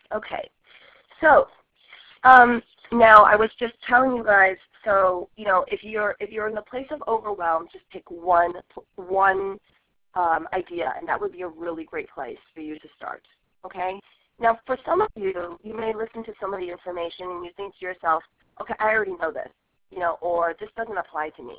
Okay. So now I was just telling you guys. So if you're in the place of overwhelm, just pick one idea, and that would be a really great place for you to start. Okay. Now, for some of you, you may listen to some of the information and you think to yourself, okay, I already know this, or this doesn't apply to me.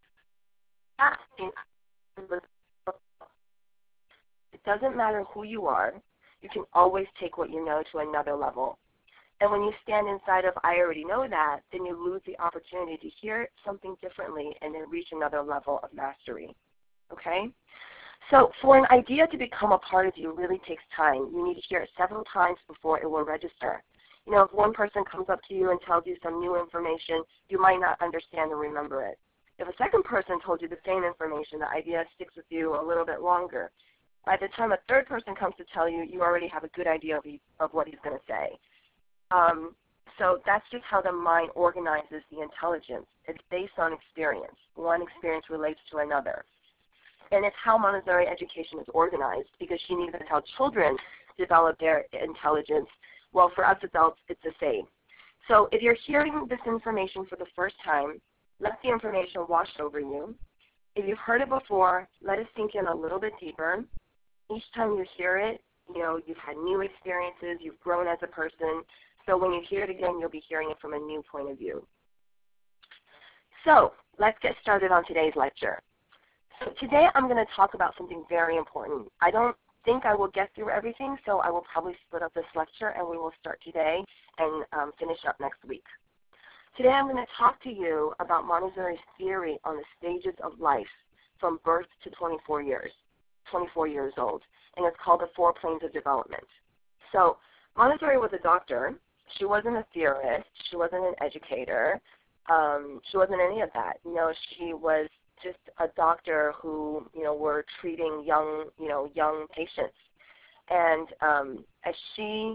It doesn't matter who you are. You can always take what you know to another level. And when you stand inside of I already know that, then you lose the opportunity to hear something differently and then reach another level of mastery. Okay? So for an idea to become a part of you really takes time. You need to hear it several times before it will register. If one person comes up to you and tells you some new information, you might not understand or remember it. If a second person told you the same information, the idea sticks with you a little bit longer. By the time a third person comes to tell you, you already have a good idea of what he's going to say. So that's just how the mind organizes the intelligence. It's based on experience. One experience relates to another. And it's how Montessori education is organized, because she needs to help children develop their intelligence. Well, for us adults, it's the same. So if you're hearing this information for the first time, let the information wash over you. If you've heard it before, let it sink in a little bit deeper. Each time you hear it, you've had new experiences, you've grown as a person. So when you hear it again, you'll be hearing it from a new point of view. So let's get started on today's lecture. So today I'm going to talk about something very important. I don't think I will get through everything, so I will probably split up this lecture and we will start today and finish up next week. Today I'm going to talk to you about Montessori's theory on the stages of life from birth to 24 years old, and it's called the 4 planes of development. So Montessori was a doctor. She wasn't a theorist. She wasn't an educator. She wasn't any of that. She was just a doctor who, were treating young patients. And as she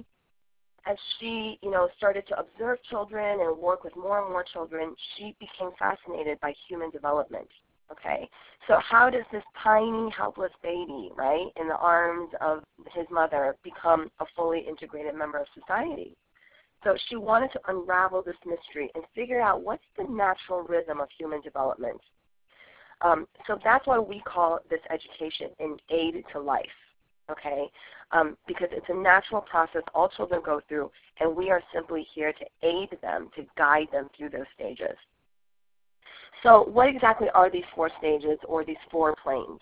started to observe children and work with more and more children, she became fascinated by human development. Okay, so how does this tiny, helpless baby, right, in the arms of his mother become a fully integrated member of society? So she wanted to unravel this mystery and figure out what's the natural rhythm of human development. So that's why we call this education an aid to life, okay, because it's a natural process all children go through, and we are simply here to aid them, to guide them through those stages. So what exactly are these 4 stages, or these 4 planes?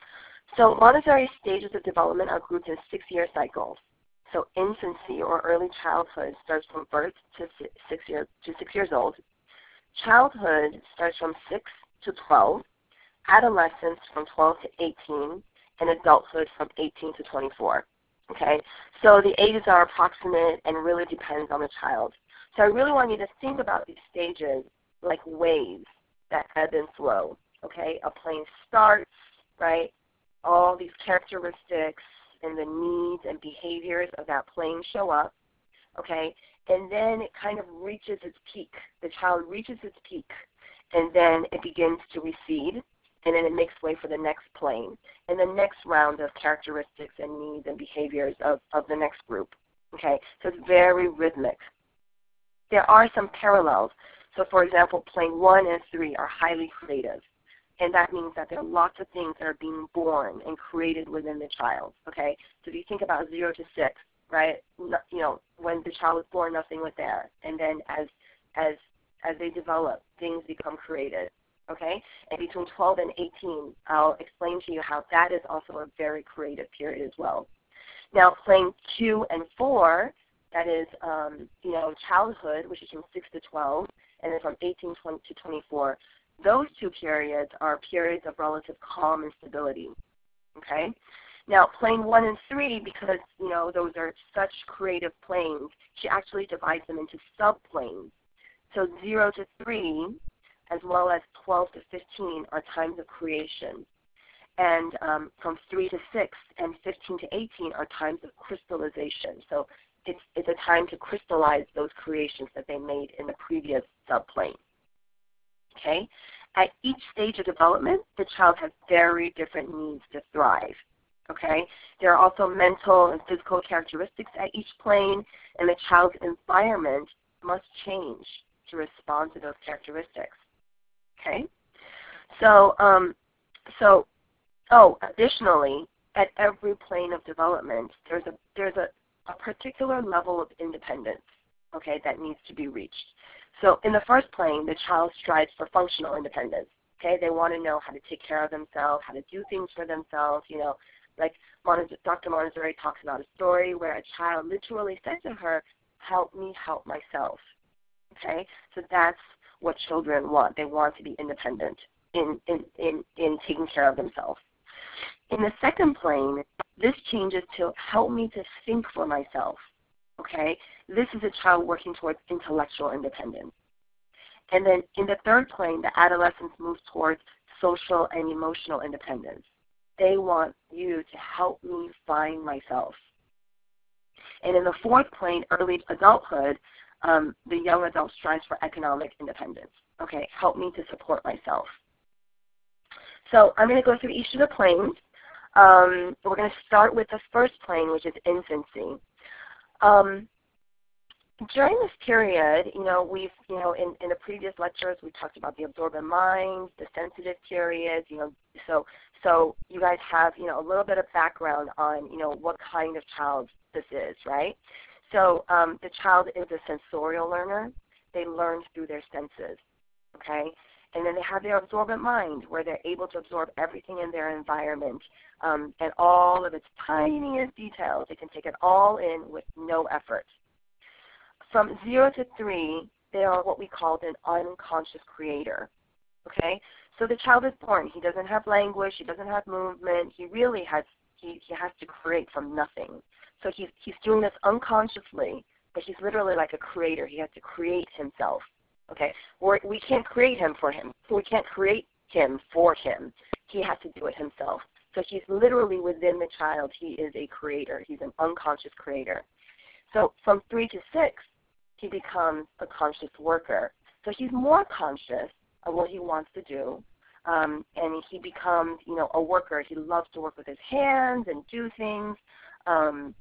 So Montessori's stages of development are grouped in 6-year cycles. So infancy, or early childhood, starts from birth to 6 years old. Childhood starts from 6 to 12. Adolescence from 12 to 18. And adulthood from 18 to 24. Okay? So the ages are approximate and really depends on the child. So I really want you to think about these stages like waves that ebb and flow. Okay? A plane starts, right? All these characteristics and the needs and behaviors of that plane show up, okay? And then it kind of reaches its peak. The child reaches its peak, and then it begins to recede, and then it makes way for the next plane and the next round of characteristics and needs and behaviors of the next group, okay? So it's very rhythmic. There are some parallels. So, for example, plane 1 and 3 are highly creative. And that means that there are lots of things that are being born and created within the child, okay? So if you think about 0 to 6, right, when the child was born, nothing was there. And then as they develop, things become created, okay? And between 12 and 18, I'll explain to you how that is also a very creative period as well. Now, plane 2 and 4, that is, childhood, which is from 6 to 12, and then from 18 to 24, those 2 periods are periods of relative calm and stability, okay? Now, plane 1 and 3, because, those are such creative planes, she actually divides them into subplanes. So 0 to 3, as well as 12 to 15 are times of creation. And from 3 to 6 and 15 to 18 are times of crystallization. So it's a time to crystallize those creations that they made in the previous subplane. Okay? At each stage of development, the child has very different needs to thrive. Okay? There are also mental and physical characteristics at each plane, and the child's environment must change to respond to those characteristics. Okay? So, additionally, at every plane of development, there's a particular level of independence, okay, that needs to be reached. So in the first plane, the child strives for functional independence. Okay, they want to know how to take care of themselves, how to do things for themselves. Like Dr. Montessori talks about a story where a child literally said to her, "Help me help myself." Okay, so that's what children want. They want to be independent in taking care of themselves. In the second plane, this changes to help me to think for myself. Okay, this is a child working towards intellectual independence. And then in the third plane, the adolescents move towards social and emotional independence. They want you to help me find myself. And in the fourth plane, early adulthood, the young adult strives for economic independence. Okay, help me to support myself. So I'm going to go through each of the planes. We're going to start with the first plane, which is infancy. During this period, we've, in the previous lectures, we talked about the absorbent mind, the sensitive periods, so you guys have, a little bit of background on, what kind of child this is, right? So the child is a sensorial learner. They learn through their senses, okay? And then they have their absorbent mind, where they're able to absorb everything in their environment and all of its tiniest details. They can take it all in with no effort. From 0 to 3, they are what we call an unconscious creator, okay? So the child is born. He doesn't have language. He doesn't have movement. He really has he has to create from nothing. So he's doing this unconsciously, but he's literally like a creator. He has to create himself, okay? We can't create him for him. We can't create him for him. He has to do it himself. So he's literally within the child. He is a creator. He's an unconscious creator. So from 3 to 6, he becomes a conscious worker. So he's more conscious of what he wants to do, and he becomes, a worker. He loves to work with his hands and do things, and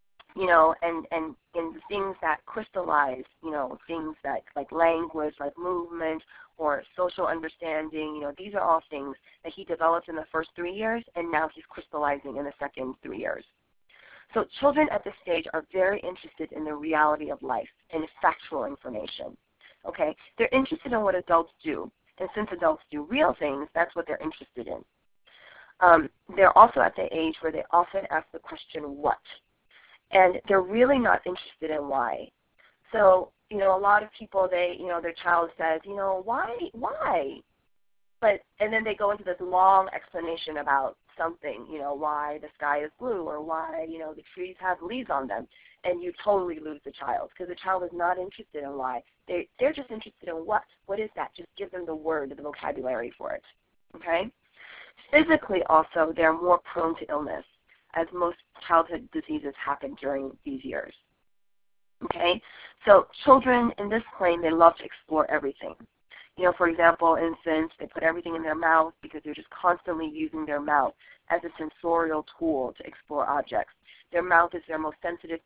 in things that crystallize, things that like language, like movement, or social understanding. These are all things that he develops in the first 3 years, and now he's crystallizing in the second 3 years. So children at this stage are very interested in the reality of life and factual information. Okay? They're interested in what adults do. And since adults do real things, that's what they're interested in. They're also at the age where they often ask the question, what? And they're really not interested in why. So, a lot of people, their child says, why? And then they go into this long explanation about something, why the sky is blue, or why, the trees have leaves on them, and you totally lose the child, because the child is not interested in why. They're just interested in what. What is that? Just give them the word, the vocabulary for it, okay? Physically also, they're more prone to illness, as most childhood diseases happen during these years, okay? So children in this plane, they love to explore everything. For example, infants, they put everything in their mouth because they're just constantly using their mouth as a sensorial tool to explore objects. Their mouth is their most sensitive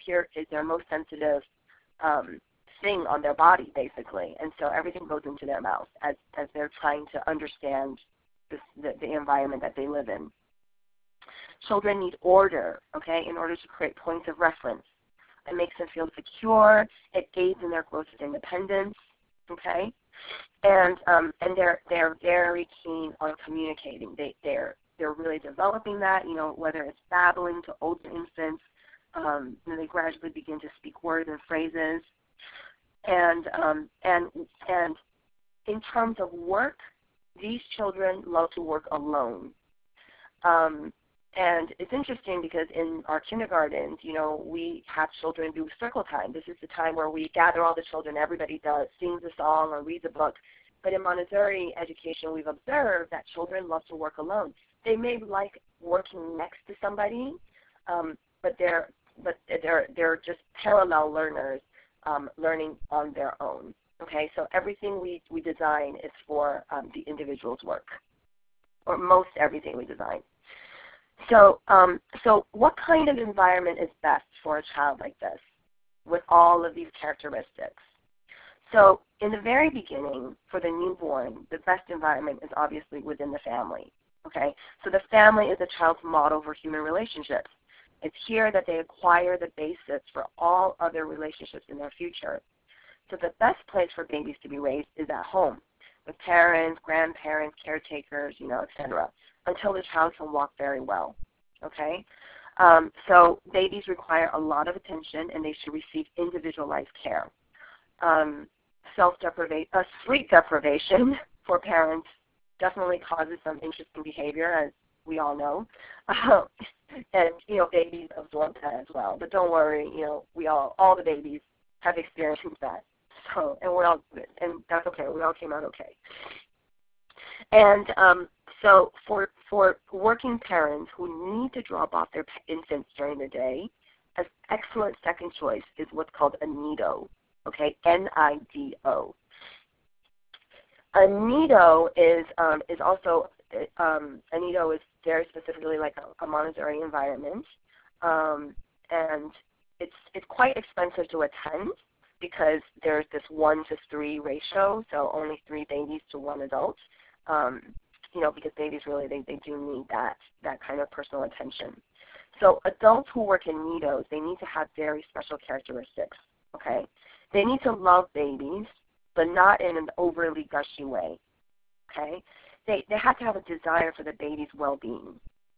thing on their body, basically, and so everything goes into their mouth as they're trying to understand the environment that they live in. Children need order, okay, in order to create points of reference. It makes them feel secure. It aids in their growth of independence, okay? And they're very keen on communicating. They're really developing that, whether it's babbling to older infants, and they gradually begin to speak words and phrases. And in terms of work, these children love to work alone. And it's interesting because in our kindergartens, we have children do circle time. This is the time where we gather all the children, everybody sings a song or reads a book. But in Montessori education, we've observed that children love to work alone. They may like working next to somebody, but they're just parallel learners, learning on their own. Okay, so everything we design is for the individual's work, or most everything we design. So what kind of environment is best for a child like this with all of these characteristics? So in the very beginning, for the newborn, the best environment is obviously within the family. Okay? So the family is a child's model for human relationships. It's here that they acquire the basis for all other relationships in their future. So the best place for babies to be raised is at home, with parents, grandparents, caretakers, etc., until the child can walk very well. Okay? So babies require a lot of attention, and they should receive individualized care. Sleep deprivation for parents definitely causes some interesting behavior, as we all know. And, babies absorb that as well. But don't worry, all the babies have experienced that. So, and we're all good, and that's okay. We all came out okay. And so for working parents who need to drop off their infants during the day, an excellent second choice is what's called a nido. Okay, NIDO. A nido is also a nido is very specifically like a Montessori environment, and it's quite expensive to attend because there's this 1-to-3 ratio, so only 3 babies to 1 adult. Because babies really they do need that kind of personal attention. So adults who work in nidos, they need to have very special characteristics. Okay, they need to love babies, but not in an overly gushy way. Okay, they have to have a desire for the baby's well-being.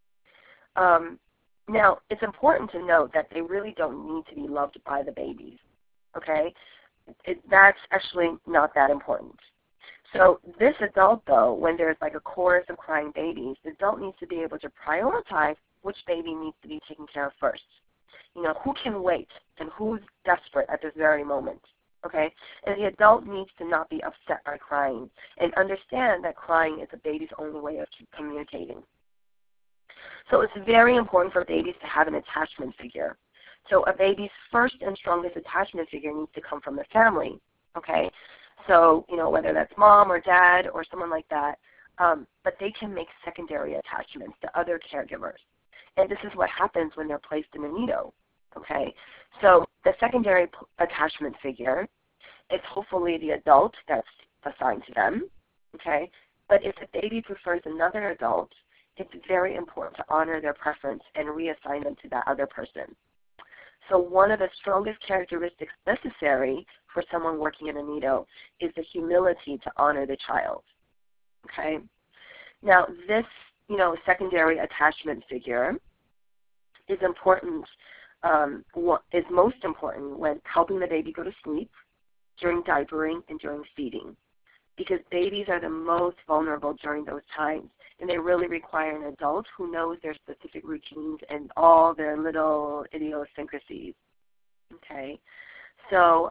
Now, it's important to note that they really don't need to be loved by the babies. Okay, that's actually not that important. So this adult, though, when there's like a chorus of crying babies, the adult needs to be able to prioritize which baby needs to be taken care of first. Who can wait and who's desperate at this very moment. Okay? And the adult needs to not be upset by crying and understand that crying is a baby's only way of communicating. So it's very important for babies to have an attachment figure. So a baby's first and strongest attachment figure needs to come from the family. Okay? So, whether that's mom or dad or someone like that, but they can make secondary attachments to other caregivers. And this is what happens when they're placed in a nido. Okay? So the secondary attachment figure is hopefully the adult that's assigned to them. Okay? But if the baby prefers another adult, it's very important to honor their preference and reassign them to that other person. So one of the strongest characteristics necessary for someone working in a nido is the humility to honor the child. Okay? Now, this, secondary attachment figure is important, is most important when helping the baby go to sleep, during diapering, and during feeding. Because babies are the most vulnerable during those times, and they really require an adult who knows their specific routines and all their little idiosyncrasies. Okay, so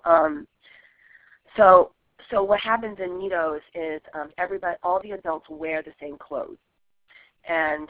what happens in nidos is all the adults wear the same clothes, and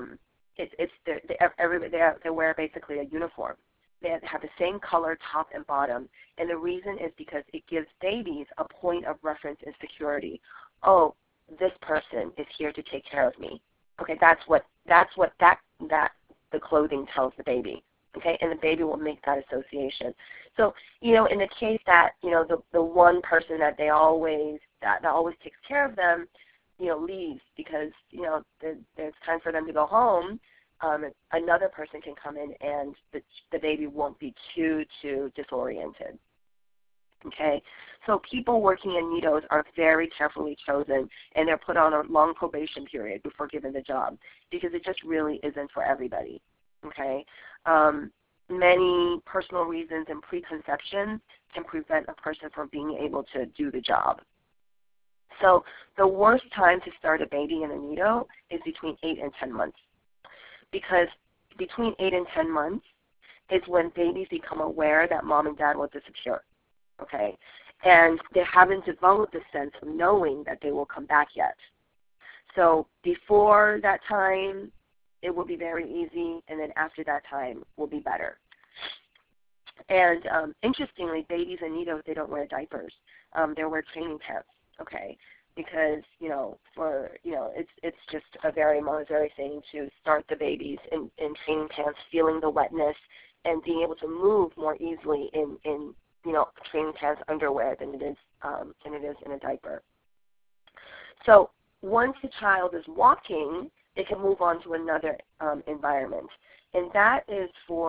they wear basically a uniform. They have the same color top and bottom, and the reason is because it gives babies a point of reference and security. Oh, this person is here to take care of me. Okay, that's what the clothing tells the baby. Okay, and the baby will make that association. So, in the case that, the one person that always takes care of them, leaves because, there's time for them to go home, another person can come in and the baby won't be too disoriented. Okay, so people working in nidos are very carefully chosen, and they're put on a long probation period before given the job because it just really isn't for everybody. Okay, many personal reasons and preconceptions can prevent a person from being able to do the job. So the worst time to start a baby in a nido is between 8 and 10 months, because between 8 and 10 months is when babies become aware that mom and dad will disappear. Okay, and they haven't developed the sense of knowing that they will come back yet. So before that time, it will be very easy, and then after that time will be better. And interestingly, babies in nidos, they don't wear diapers. They wear training pants. Okay, because, it's just a very Montessori thing to start the babies in training pants, feeling the wetness, and being able to move more easily in training pants underwear than it is in a diaper. So once the child is walking, they can move on to another environment, and that is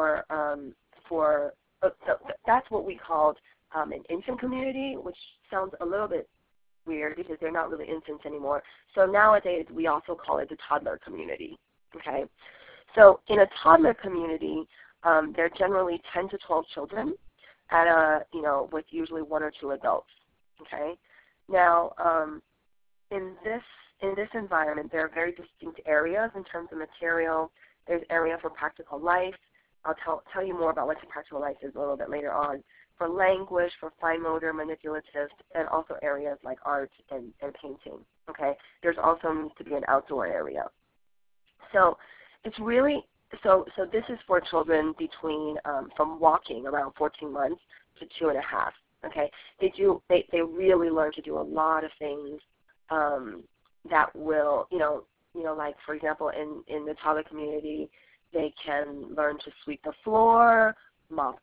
that's what we called an infant community, which sounds a little bit weird because they're not really infants anymore. So nowadays we also call it the toddler community. Okay, so in a toddler community, there are generally 10 to 12 children with usually 1 or 2 adults. Okay, now in this environment, there are very distinct areas in terms of material. There's area for practical life. I'll tell you more about what practical life is a little bit later on. For language, for fine motor, manipulative, and also areas like art and painting. Okay, there's also needs to be an outdoor area. So it's really this is for children between from walking around 14 months to 2.5. Okay, they really learn to do a lot of things that will like, for example, in the toddler community, they can learn to sweep the floor, mop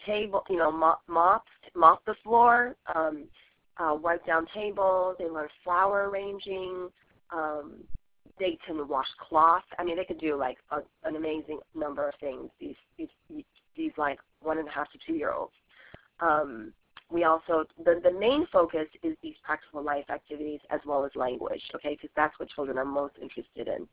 the floor, wipe down tables. They learn flower arranging. They can wash cloth. I mean, they could do like an amazing number of things. These like 1.5 to 2-year-olds. We also the main focus is these practical life activities as well as language. Okay, because that's what children are most interested in.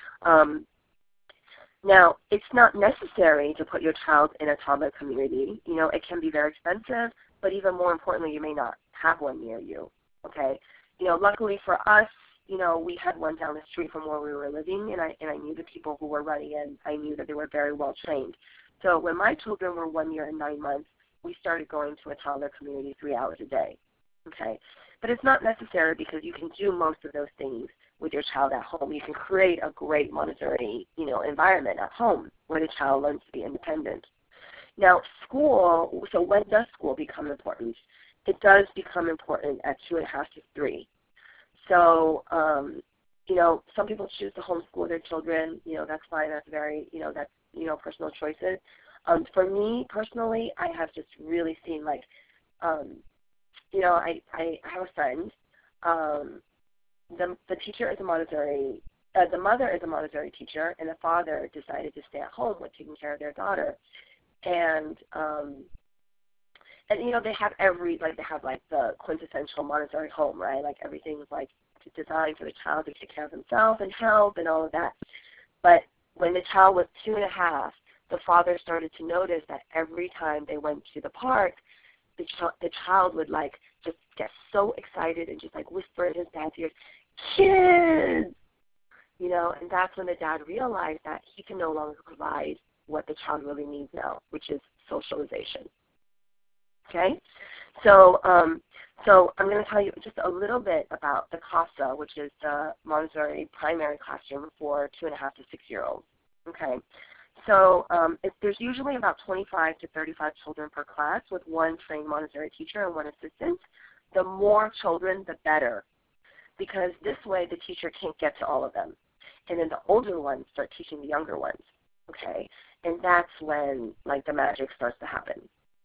Now, it's not necessary to put your child in a toddler community. It can be very expensive, but even more importantly, you may not have one near you. Okay, luckily for us, we had one down the street from where we were living, and I knew the people who were running it. I knew that they were very well trained. So when my children were 1 year and 9 months, we started going to a toddler community 3 hours a day. Okay, but it's not necessary because you can do most of those things with your child at home. You can create a great Montessori, environment at home where the child learns to be independent. Now, school. So when does school become important? It does become important at 2.5 to 3. So, some people choose to homeschool their children. That's fine. That's very, that's personal choices. For me personally, I have just really seen like, I have a friend. The teacher is a Montessori. The mother is a Montessori teacher, and the father decided to stay at home with taking care of their daughter. And they have the quintessential Montessori home, right? Like everything's like designed for the child to take care of himself and help and all of that. But when the child was 2.5, the father started to notice that every time they went to the park, the child would like just get so excited and just like whisper in his dad's ears, "Kids!" And that's when the dad realized that he can no longer provide what the child really needs now, which is socialization. Okay, so I'm going to tell you just a little bit about the CASA, which is the Montessori primary classroom for 2.5 to 6-year-olds. Okay, so there's usually about 25 to 35 children per class with one trained Montessori teacher and one assistant. The more children, the better, because this way the teacher can't get to all of them. And then the older ones start teaching the younger ones, okay? And that's when, like, the magic starts to happen.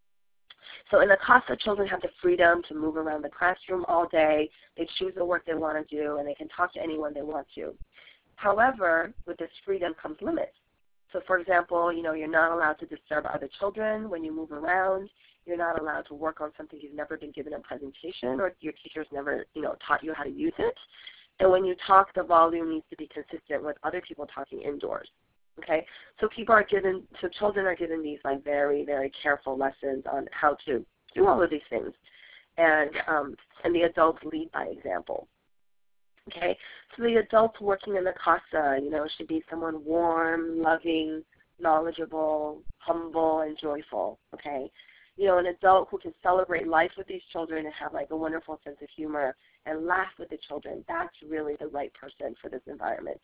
So in the CASA, children have the freedom to move around the classroom all day. They choose the work they want to do, and they can talk to anyone they want to. However, with this freedom comes limits. So, for example, you're not allowed to disturb other children when you move around. You're not allowed to work on something you've never been given a presentation or your teacher's never, taught you how to use it. And when you talk, the volume needs to be consistent with other people talking indoors. Okay? So children are given these like very, very careful lessons on how to do all of these things. And the adults lead by example. Okay, so the adults working in the CASA, should be someone warm, loving, knowledgeable, humble, and joyful. Okay, an adult who can celebrate life with these children and have like a wonderful sense of humor and laugh with the children. That's really the right person for this environment.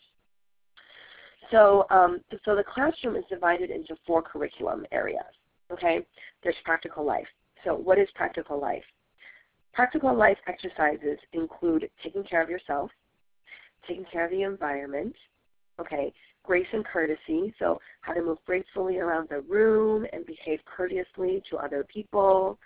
So, the classroom is divided into 4 curriculum areas. Okay, there's practical life. So, what is practical life? Practical life exercises include taking care of yourself, taking care of the environment, okay, grace and courtesy, so how to move gracefully around the room and behave courteously to other people,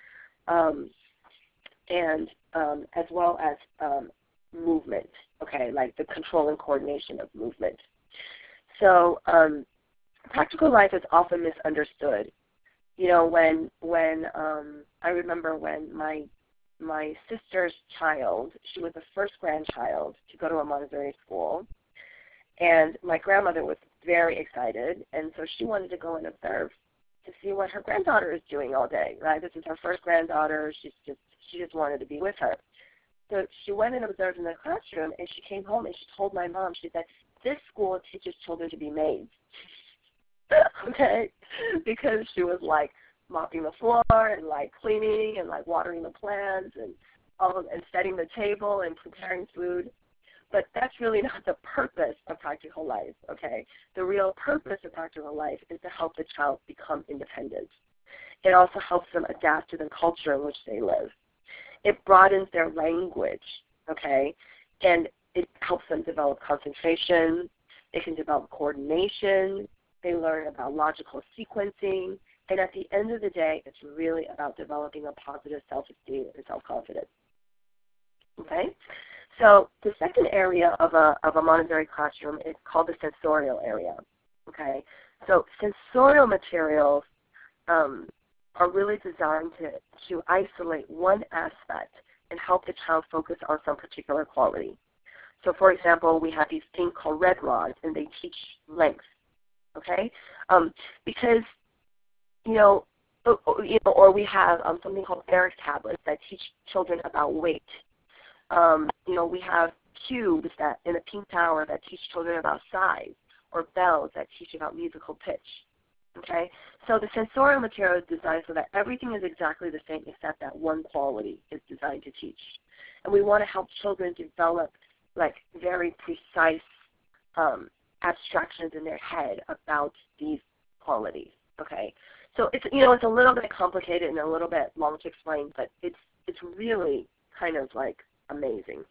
and as well as movement, okay, like the control and coordination of movement. So practical life is often misunderstood. You know, when I remember when my sister's child, she was the first grandchild to go to a Montessori school, and my grandmother was very excited, and so she wanted to go and observe to see what her granddaughter is doing all day, right? This is her first granddaughter. She just wanted to be with her. So she went and observed in the classroom, and she came home and she told my mom, she said, this school teaches children to be maids. Okay? Because she was like mopping the floor and like cleaning and like watering the plants and and setting the table and preparing food. But that's really not the purpose of practical life, okay? The real purpose of practical life is to help the child become independent. It also helps them adapt to the culture in which they live. It broadens their language, okay? And it helps them develop concentration. They can develop coordination. They learn about logical sequencing. And at the end of the day, it's really about developing a positive self-esteem and self-confidence. Okay? So the second area of a Montessori classroom is called the sensorial area. Okay? So sensorial materials are really designed to isolate one aspect and help the child focus on some particular quality. So for example, we have these things called red rods, and they teach length. Okay? Because or we have something called Eric tablets that teach children about weight. We have cubes that in a pink tower that teach children about size, or bells that teach about musical pitch. Okay? So the sensorial material is designed so that everything is exactly the same except that one quality is designed to teach. And we want to help children develop like very precise abstractions in their head about these qualities. Okay? So it's it's a little bit complicated and a little bit long to explain, but it's really kind of like amazing.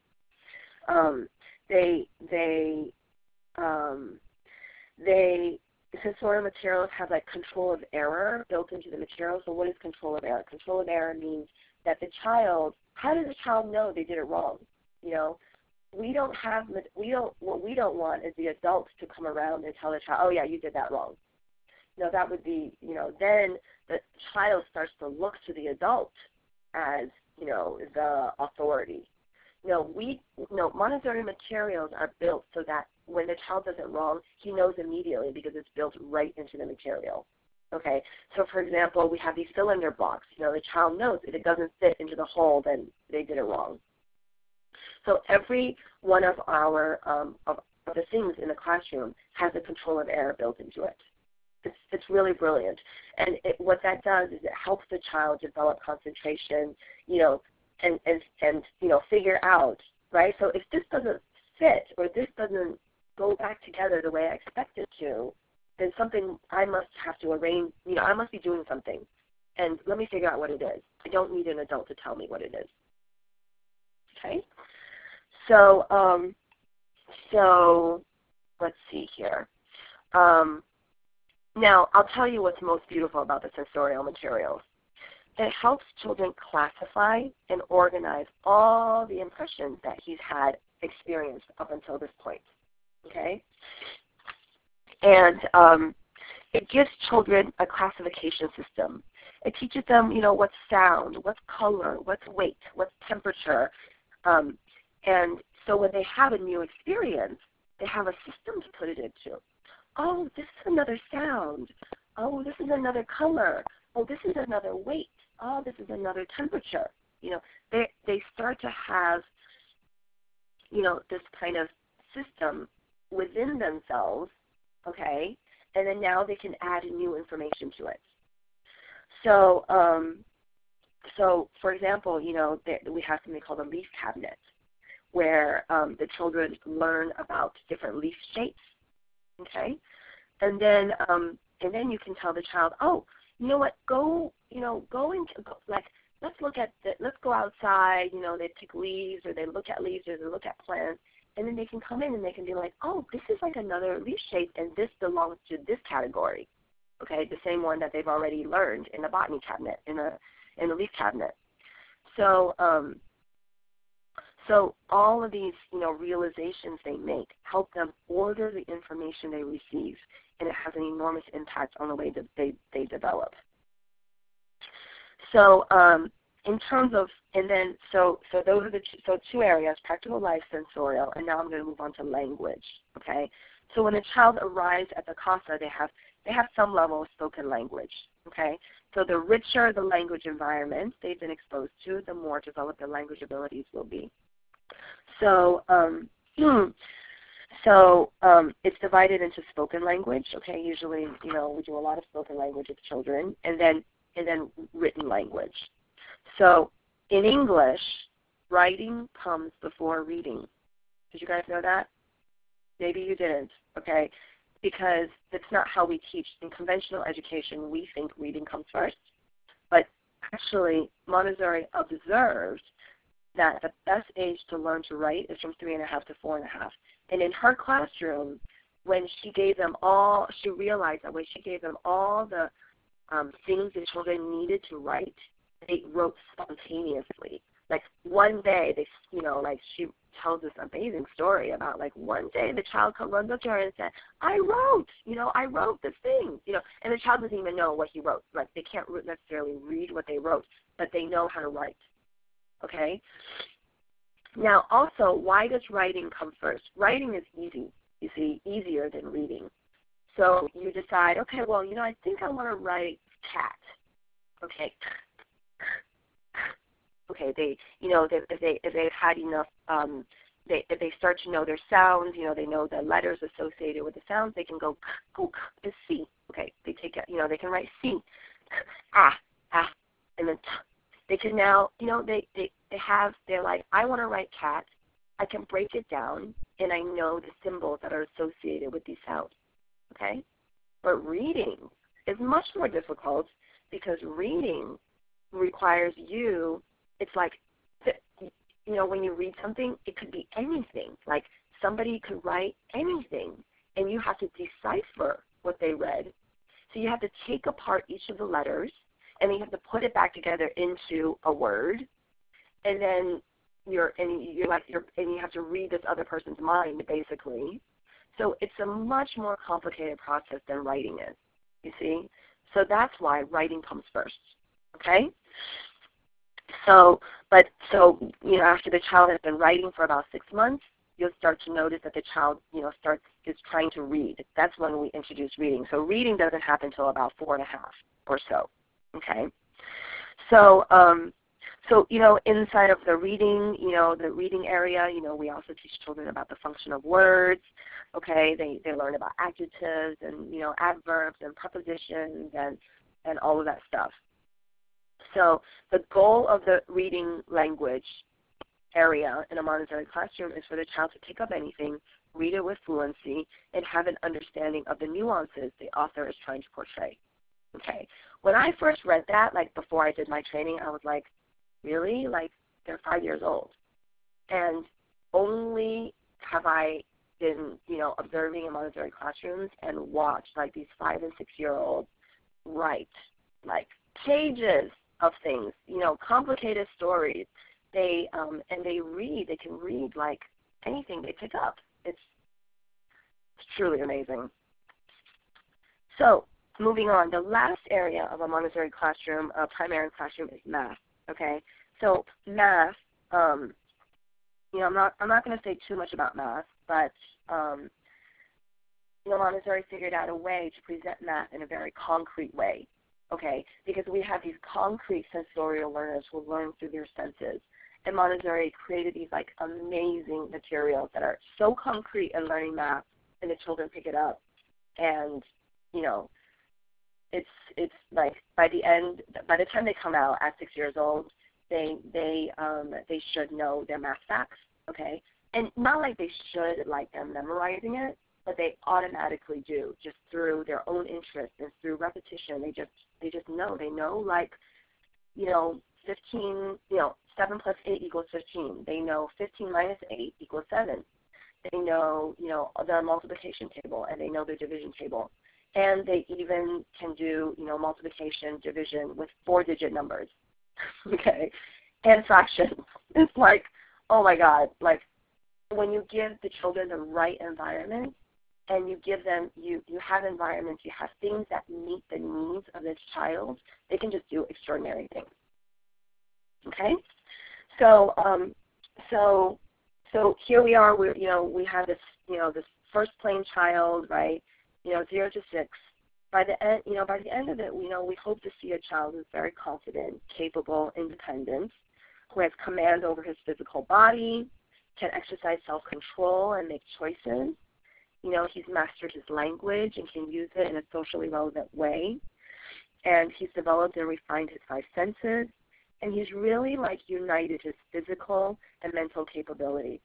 Sensorial materials have like control of error built into the material. So what is control of error? Control of error means that how does the child know they did it wrong? What we don't want is the adults to come around and tell the child, oh yeah, you did that wrong. No, that would be, then the child starts to look to the adult as, the authority. Montessori materials are built so that when the child does it wrong, he knows immediately because it's built right into the material. Okay, so for example, we have these cylinder blocks. The child knows if it doesn't fit into the hole, then they did it wrong. So every one of our of the things in the classroom has a control of error built into it. It's really brilliant, and what that does is it helps the child develop concentration, and figure out, right? So if this doesn't fit or this doesn't go back together the way I expect it to, then something I must have to arrange. I must be doing something, and let me figure out what it is. I don't need an adult to tell me what it is. Okay. So let's see here. Now, I'll tell you what's most beautiful about the sensorial materials. It helps children classify and organize all the impressions that he's had experienced up until this point. Okay? And it gives children a classification system. It teaches them, what's sound, what's color, what's weight, what's temperature. And so when they have a new experience, they have a system to put it into. Oh, this is another sound. Oh, this is another color. Oh, this is another weight. Oh, this is another temperature. They start to have, this kind of system within themselves, okay, and then now they can add new information to it. So, for example, we have something called a leaf cabinet, where the children learn about different leaf shapes. Okay, and then you can tell the child, oh, you know what? Go and let's go outside, they pick leaves, or they look at leaves, or they look at plants, and then they can come in and they can be like, oh, this is like another leaf shape, and this belongs to this category, okay, the same one that they've already learned in the botany cabinet, in the leaf cabinet. So so all of these, realizations they make help them order the information they receive, and it has an enormous impact on the way that they develop. So in terms of, and then, so those are the two areas, practical life, sensorial, and now I'm going to move on to language, okay? So when a child arrives at the CASA, they have some level of spoken language, okay? So the richer the language environment they've been exposed to, the more developed their language abilities will be. So it's divided into spoken language, okay? Usually, we do a lot of spoken language with children, and then written language. So in English, writing comes before reading. Did you guys know that? Maybe you didn't, okay? Because that's not how we teach. In conventional education, we think reading comes first. But actually, Montessori observed that the best age to learn to write is from 3.5 to 4.5. And in her classroom, when she gave them all, she realized that when she gave them all the things the children needed to write, they wrote spontaneously. Like one day, she tells this amazing story about one day the child runs up to her and said, I wrote this thing, and the child doesn't even know what he wrote. Like they can't necessarily read what they wrote, but they know how to write. Okay? Now also, why does writing come first? Writing is easy, you see, easier than reading. So you decide, okay, well, I think I want to write cat. Okay. Okay, if they've had enough, if they start to know their sounds, they know the letters associated with the sounds, they can go, oh, is C. Okay, they take it, they can write C, and then they can now, they're like, I want to write cat. I can break it down, and I know the symbols that are associated with these sounds. Okay? But reading is much more difficult because reading requires you, it's like, when you read something, it could be anything. Like somebody could write anything, and you have to decipher what they read. So you have to take apart each of the letters, and then you have to put it back together into a word, and then you have to read this other person's mind, basically. So it's a much more complicated process than writing is, you see? So that's why writing comes first, okay? So after the child has been writing for about 6 months, you'll start to notice that the child, is trying to read. That's when we introduce reading. So reading doesn't happen until about 4.5 or so, okay? So, inside of the reading area, we also teach children about the function of words. Okay, they learn about adjectives and adverbs and prepositions and all of that stuff. So the goal of the reading language area in a Montessori classroom is for the child to pick up anything, read it with fluency, and have an understanding of the nuances the author is trying to portray. Okay, when I first read that, before I did my training, I was like, really? They're 5 years old. And only have I been, observing in Montessori classrooms and watched, these 5- and 6-year-olds write, pages of things, complicated stories. They can read, anything they pick up. It's truly amazing. So, moving on, the last area of a Montessori classroom, a primary classroom, is math. Okay, so math. I'm not going to say too much about math, but Montessori figured out a way to present math in a very concrete way. Okay, because we have these concrete sensorial learners who learn through their senses, and Montessori created these amazing materials that are so concrete in learning math, and the children pick it up, and it's by the time they come out at 6 years old, they should know their math facts, okay? And not they should they're memorizing it, but they automatically do, just through their own interest and through repetition. They just know. They know 15, 7 plus 8 equals 15. They know 15 minus 8 equals 7. They know, the multiplication table, and they know the division table. And they even can do, multiplication, division with 4-digit numbers, okay, and fractions. It's like, oh my God, like when you give the children the right environment, and you give them, you have environments, you have things that meet the needs of this child, they can just do extraordinary things. Okay, so so here we are. We have this this first plane child, right? 0 to 6. By the end of it, we hope to see a child who's very confident, capable, independent, who has command over his physical body, can exercise self-control and make choices. He's mastered his language and can use it in a socially relevant way. And he's developed and refined his 5 senses. And he's really united his physical and mental capabilities.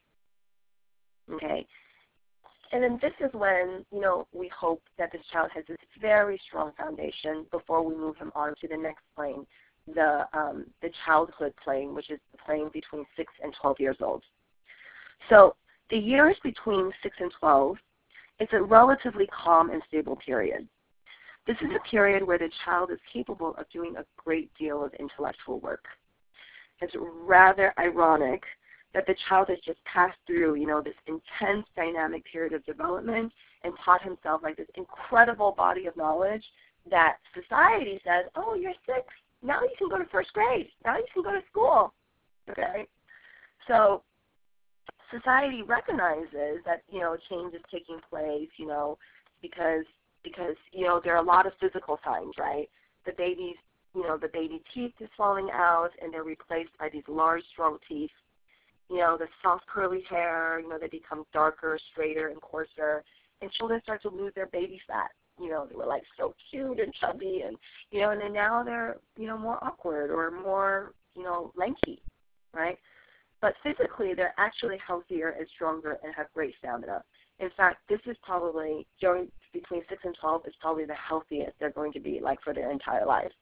Okay? And then this is when, we hope that this child has this very strong foundation before we move him on to the next plane, the childhood plane, which is the plane between 6 and 12 years old. So the years between 6 and 12, it's a relatively calm and stable period. This is a period where the child is capable of doing a great deal of intellectual work. It's rather ironic that the child has just passed through, this intense dynamic period of development and taught himself this incredible body of knowledge that society says, oh, you're 6, now you can go to first grade, now you can go to school. Okay? So society recognizes that, change is taking place, because there are a lot of physical signs, right? The baby teeth is falling out, and they're replaced by these large, strong teeth. The soft, curly hair, they become darker, straighter, and coarser. And children start to lose their baby fat. They were so cute and chubby, and and then now they're more awkward or more lanky, right? But physically, they're actually healthier and stronger and have great stamina. In fact, this is probably, between 6 and 12, is probably the healthiest they're going to be for their entire lives.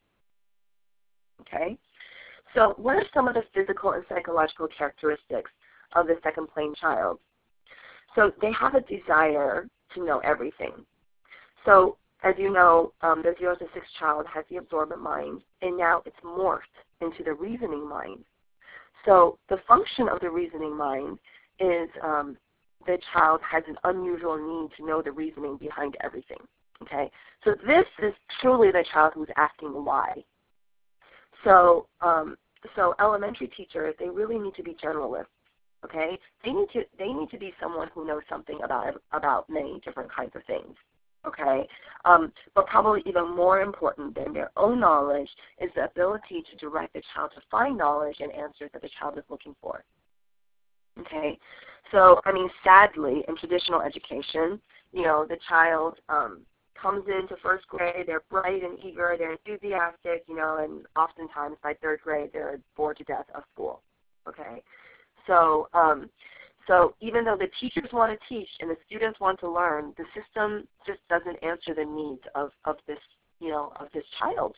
Okay? So what are some of the physical and psychological characteristics of the second plane child? So they have a desire to know everything. So as you know, the 0 to 6 child has the absorbent mind, and now it's morphed into the reasoning mind. So the function of the reasoning mind is the child has an unusual need to know the reasoning behind everything. Okay? So this is truly the child who's asking why. So elementary teachers, they really need to be generalists. Okay? They need to be someone who knows something about many different kinds of things. Okay? But probably even more important than their own knowledge is the ability to direct the child to find knowledge and answers that the child is looking for. Okay? So, sadly, in traditional education, the child comes into first grade, they're bright and eager, they're enthusiastic, and oftentimes by 3rd grade, they're bored to death of school. Okay? So even though the teachers want to teach and the students want to learn, the system just doesn't answer the needs of this child.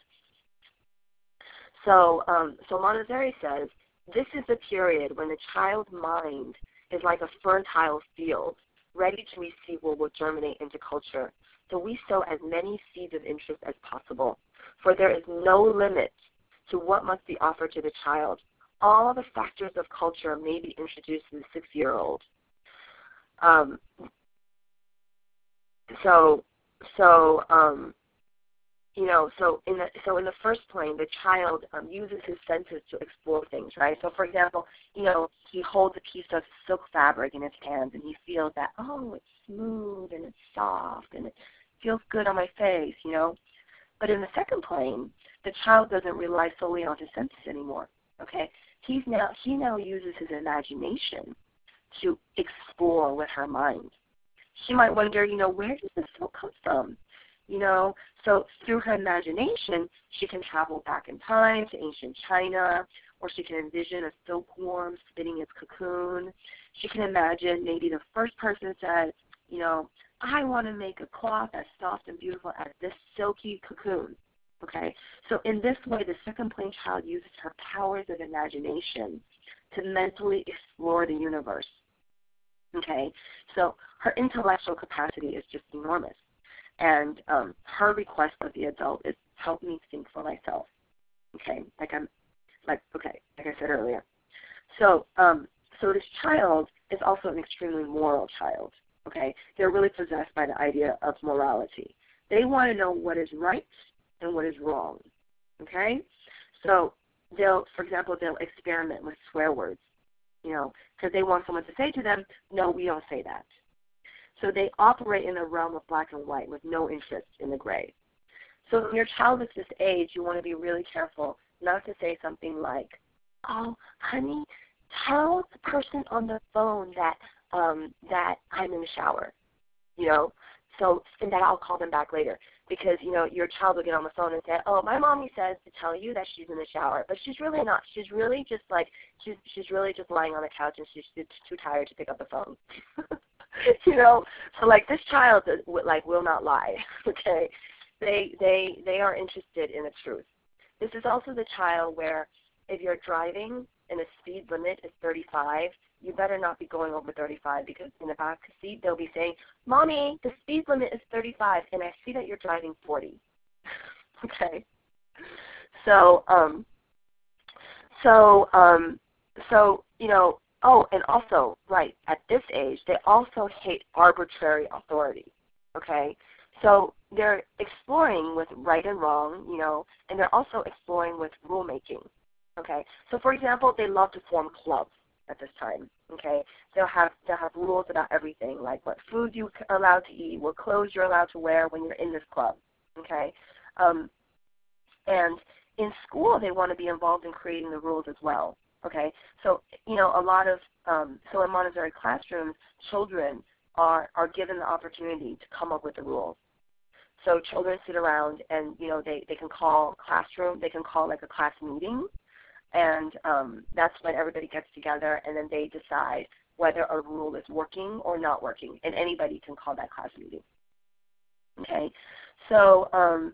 So Montessori says this is the period when the child's mind is like a fertile field, ready to receive what will germinate into culture. So we sow as many seeds of interest as possible, for there is no limit to what must be offered to the child. All the factors of culture may be introduced to the 6-year-old. So in the first plane, the child uses his senses to explore things, right? So for example, he holds a piece of silk fabric in his hands, and he feels that, oh, it's smooth and it's soft and it feels good on my face, But in the second plane, the child doesn't rely solely on his senses anymore. Okay, he now uses his imagination to explore with her mind. She might wonder, where does this silk come from? So through her imagination, she can travel back in time to ancient China, or she can envision a silkworm spinning its cocoon. She can imagine maybe the first person said, I want to make a cloth as soft and beautiful as this silky cocoon. Okay? So in this way, the second plane child uses her powers of imagination to mentally explore the universe. Okay? So her intellectual capacity is just enormous. And her request of the adult is, help me think for myself. Okay? Like I said earlier. So so this child is also an extremely moral child. Okay? They're really possessed by the idea of morality. They want to know what is right and what is wrong. Okay? So for example, they'll experiment with swear words, because they want someone to say to them, no, we don't say that. So they operate in a realm of black and white with no interest in the gray. So when your child is this age, you want to be really careful not to say something like, oh, honey, tell the person on the phone that I'm in the shower, so and that I'll call them back later. Because, your child will get on the phone and say, oh, my mommy says to tell you that she's in the shower. But she's really not. She's really just she's really just lying on the couch and she's too tired to pick up the phone. So this child will not lie. Okay, they are interested in the truth. This is also the child where if you're driving and the speed limit is 35, you better not be going over 35, because in the back seat they'll be saying, Mommy, the speed limit is 35 and I see that you're driving 40. Okay. And also, right, at this age, they also hate arbitrary authority, okay? So they're exploring with right and wrong, and they're also exploring with rulemaking, okay? So, for example, they love to form clubs at this time, okay? They'll have rules about everything, like what food you're allowed to eat, what clothes you're allowed to wear when you're in this club, okay? And in school, they want to be involved in creating the rules as well. Okay, so a lot of so in Montessori classrooms, children are given the opportunity to come up with the rules. So children sit around and they can call like a class meeting, and that's when everybody gets together and then they decide whether a rule is working or not working, and anybody can call that class meeting. Okay, so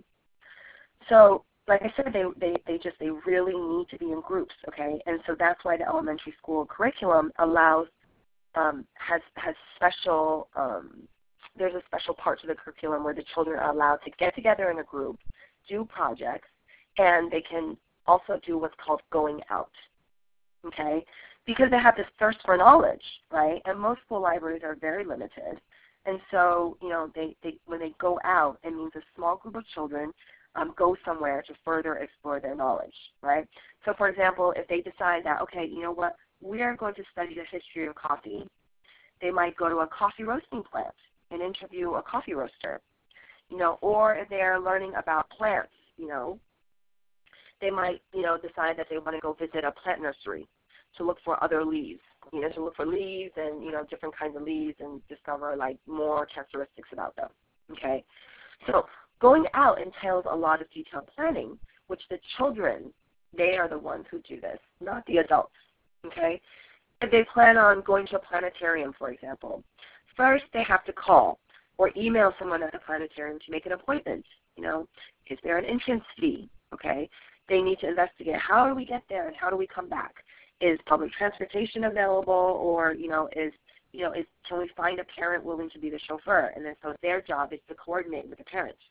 like I said, they really need to be in groups, okay? And so that's why the elementary school curriculum allows has special there's a special part to the curriculum where the children are allowed to get together in a group, do projects, and they can also do what's called going out, okay? Because they have this thirst for knowledge, right? And most school libraries are very limited, and so they when they go out, it means a small group of children go somewhere to further explore their knowledge, right? So, for example, if they decide that, okay, you know what, we are going to study the history of coffee, they might go to a coffee roasting plant and interview a coffee roaster, or if they're learning about plants, they might, decide that they want to go visit a plant nursery to look for other leaves, to look for leaves and, different kinds of leaves and discover, more characteristics about them, okay? So going out entails a lot of detailed planning, which the children, they are the ones who do this, not the adults, okay? If they plan on going to a planetarium, for example, first they have to call or email someone at the planetarium to make an appointment. Is there an entrance fee, okay? They need to investigate, how do we get there and how do we come back? Is public transportation available, or, can we find a parent willing to be the chauffeur? And then so their job is to coordinate with the parents.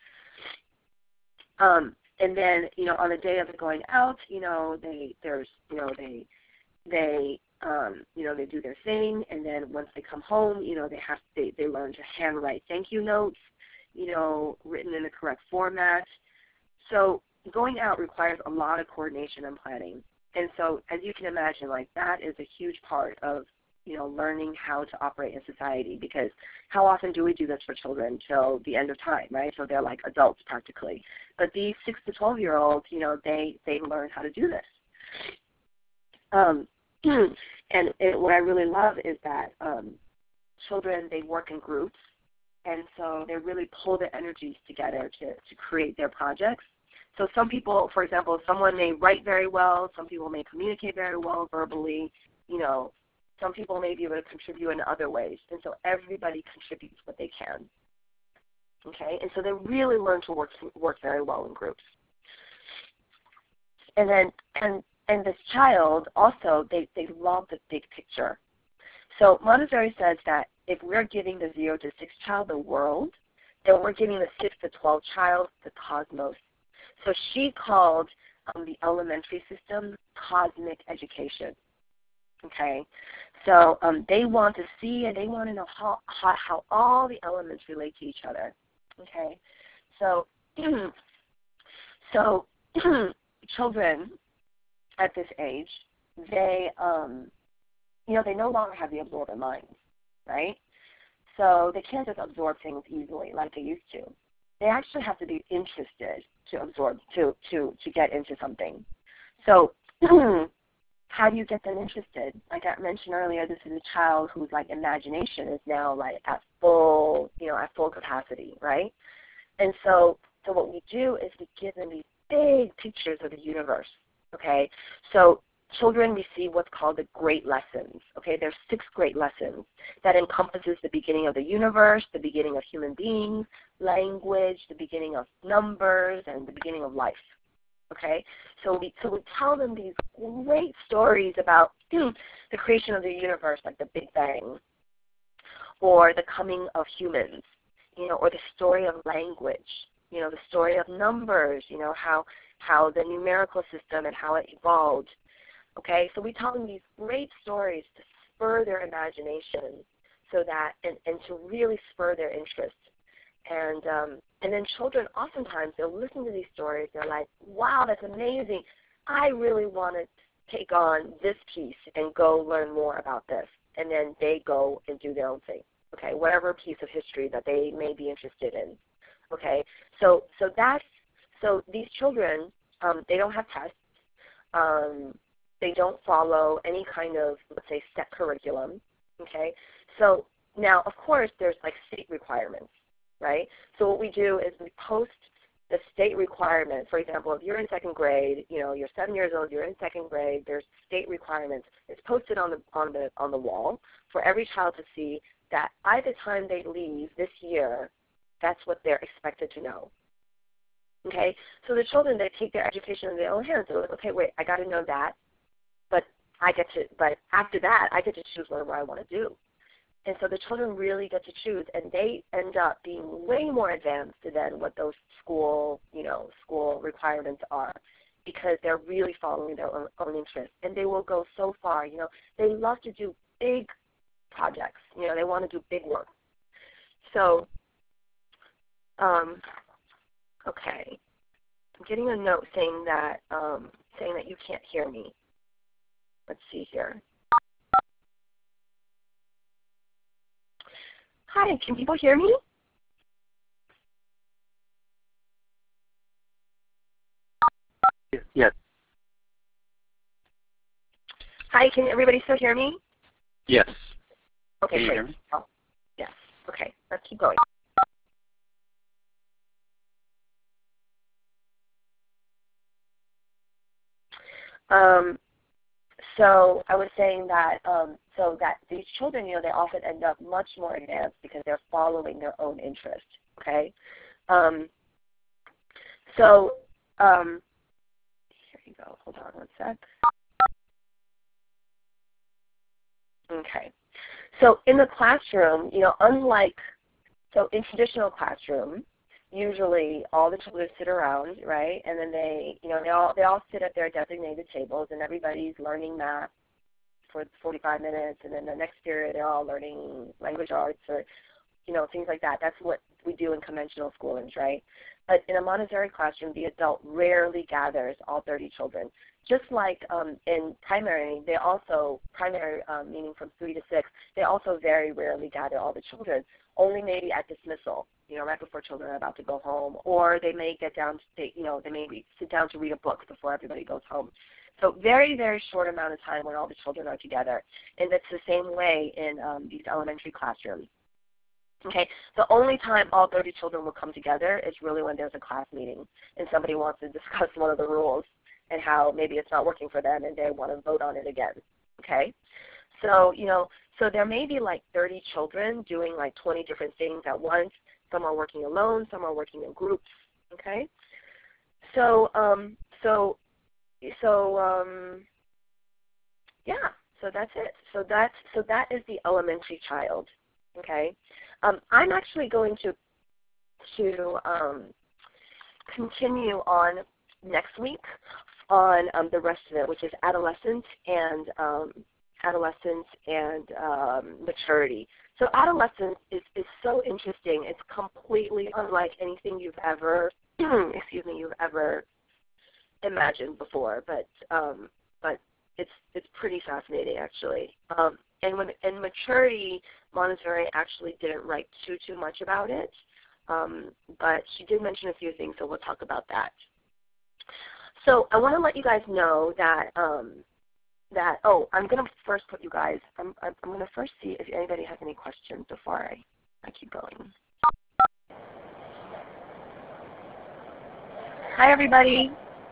And then, on the day of it going out, they do their thing, and then once they come home, they learn to handwrite thank you notes, written in the correct format. So going out requires a lot of coordination and planning. And so, as you can imagine, that is a huge part of learning how to operate in society, because how often do we do this for children till the end of time, right? So they're like adults practically. But these 6 to 12-year-olds, they learn how to do this. And what I really love is that children, they work in groups, and so they really pull their energies together to create their projects. So some people, for example, someone may write very well, some people may communicate very well verbally, some people may be able to contribute in other ways, and so everybody contributes what they can. Okay, and so they really learn to work very well in groups. And then and this child also they love the big picture. So Montessori says that if we're giving the 0 to 6 child the world, then we're giving the 6 to 12 child the cosmos. So she called the elementary system cosmic education. Okay, so they want to see and they want to know how all the elements relate to each other. Okay, so so children at this age, they they no longer have the absorbent mind, right? So they can't just absorb things easily like they used to. They actually have to be interested to absorb to get into something. So how do you get them interested? Like I mentioned earlier, this is a child whose like imagination is now like at full capacity, right? And so what we do is we give them these big pictures of the universe. Okay, so children receive what's called the great lessons. Okay, there's 6 great lessons that encompasses the beginning of the universe, the beginning of human beings, language, the beginning of numbers, and the beginning of life. Okay, so we tell them these great stories about the creation of the universe, like the Big Bang, or the coming of humans, or the story of language, the story of numbers, how the numerical system and how it evolved. Okay, so we tell them these great stories to spur their imagination, so that and to really spur their interest. And then children, oftentimes, they'll listen to these stories. They're like, wow, that's amazing. I really want to take on this piece and go learn more about this. And then they go and do their own thing, okay, whatever piece of history that they may be interested in. Okay, so these children, they don't have tests. They don't follow any kind of, let's say, set curriculum. Okay, so now, of course, there's like state requirements. Right? So what we do is we post the state requirements. For example, if you're in 2nd grade, you're 7 years old, you're in 2nd grade, there's state requirements. It's posted on the wall for every child to see that by the time they leave this year, that's what they're expected to know. Okay? So the children, they take their education in their own hands. They're like, okay, wait, I got to know that, but after that, I get to choose whatever I want to do. And so the children really get to choose, and they end up being way more advanced than what those school requirements are, because they're really following their own interests. And they will go so far. They love to do big projects. They want to do big work. So, okay, I'm getting a note saying that you can't hear me. Let's see here. Hi, can people hear me? Yes. Hi, can everybody still hear me? Yes. Okay, can you great. hear me? Oh, yes. Okay, let's keep going. So I was saying that so that these children, they often end up much more advanced because they're following their own interest. Okay. Here you go. Hold on one sec. Okay. So in the classroom, so in traditional classroom, usually all the children sit around, right? And then they all sit at their designated tables, and everybody's learning math for 45 minutes, and then the next period they're all learning language arts or, things like that. That's what we do in conventional schoolings, right? But in a Montessori classroom, the adult rarely gathers all 30 children. Just like in primary, primary meaning from 3 to 6, they also very rarely gather all the children, only maybe at dismissal, right before children are about to go home, or they may get down to, they may sit down to read a book before everybody goes home. So very, very short amount of time when all the children are together. And it's the same way in these elementary classrooms. Okay, the only time all 30 children will come together is really when there's a class meeting and somebody wants to discuss one of the rules and how maybe it's not working for them and they want to vote on it again. Okay, so so there may be like 30 children doing like 20 different things at once, Some are working alone. Some are working in groups. Okay. So yeah. So that's it. So that is the elementary child. Okay. I'm actually going to continue on next week on the rest of it, which is adolescence and maturity. So adolescence is so interesting. It's completely unlike anything you've ever you've ever imagined before, but it's pretty fascinating actually. And when in maturity, Montessori actually didn't write too much about it, but she did mention a few things, so we'll talk about that. So I want to let you guys know that I'm going to first put you guys. I'm going to first see if anybody has any questions before I keep going. Hi everybody.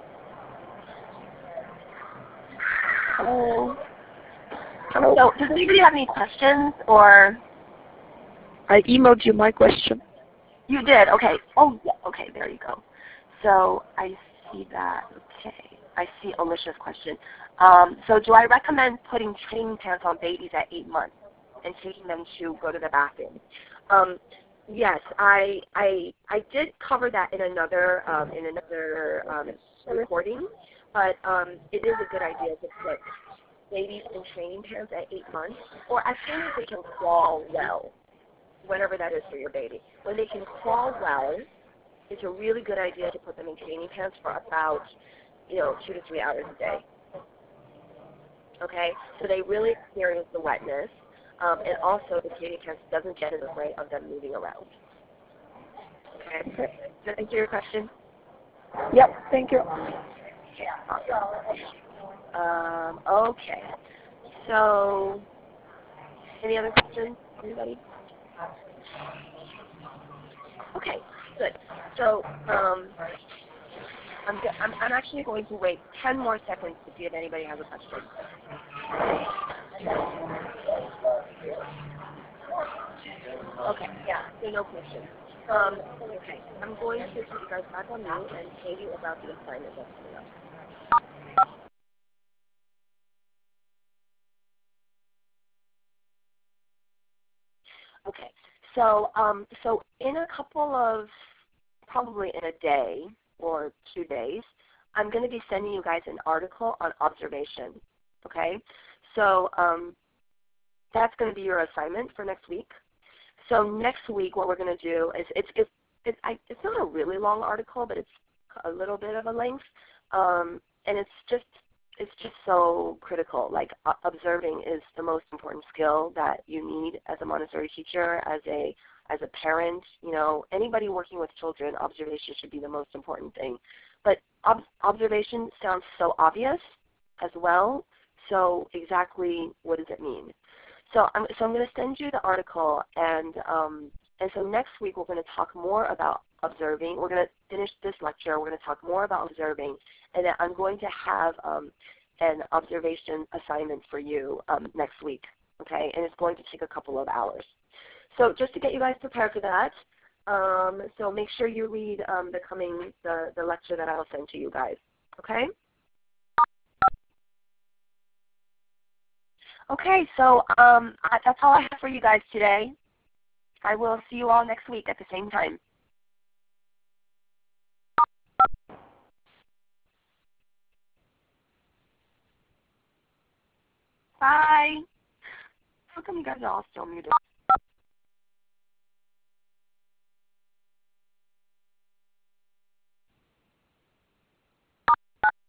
Hello. So does anybody have any questions or? I emailed you my question. You did? Okay. Oh, yeah. Okay, there you go. So I see that. Okay. I see Alicia's question. So do I recommend putting training pants on babies at 8 months and taking them to go to the bathroom? Yes, I did cover that in another recording, but it is a good idea to put babies in training pants at 8 months, or as soon as they can crawl well, whatever that is for your baby. When they can crawl well, it's a really good idea to put them in training pants for about 2 to 3 hours a day. Okay, so they really experience the wetness, and also the training pants doesn't get in the way of them moving around. Okay, does that answer your question? Yep, thank you. Okay, so any other questions, anybody? Okay, good. So I'm actually going to wait 10 more seconds to see if anybody has a question. Okay, yeah, so no questions. Okay, I'm going to put you guys back on mute and tell you about the assignment that's coming up. Okay, so in a couple of, probably in a day or 2 days, I'm going to be sending you guys an article on observation. Okay, so that's going to be your assignment for next week. So next week, what we're going to do is it's not a really long article, but it's a little bit of a length, and it's just so critical. Like observing is the most important skill that you need as a Montessori teacher, as a parent. Anybody working with children, observation should be the most important thing. But observation sounds so obvious as well. So exactly what does it mean? So I'm going to send you the article, and so next week we're going to talk more about observing. We're going to finish this lecture. We're going to talk more about observing, and then I'm going to have an observation assignment for you next week. Okay, and it's going to take a couple of hours. So just to get you guys prepared for that, so make sure you read the lecture that I'll send to you guys. Okay. Okay, so that's all I have for you guys today. I will see you all next week at the same time. Bye. How come you guys are all still muted?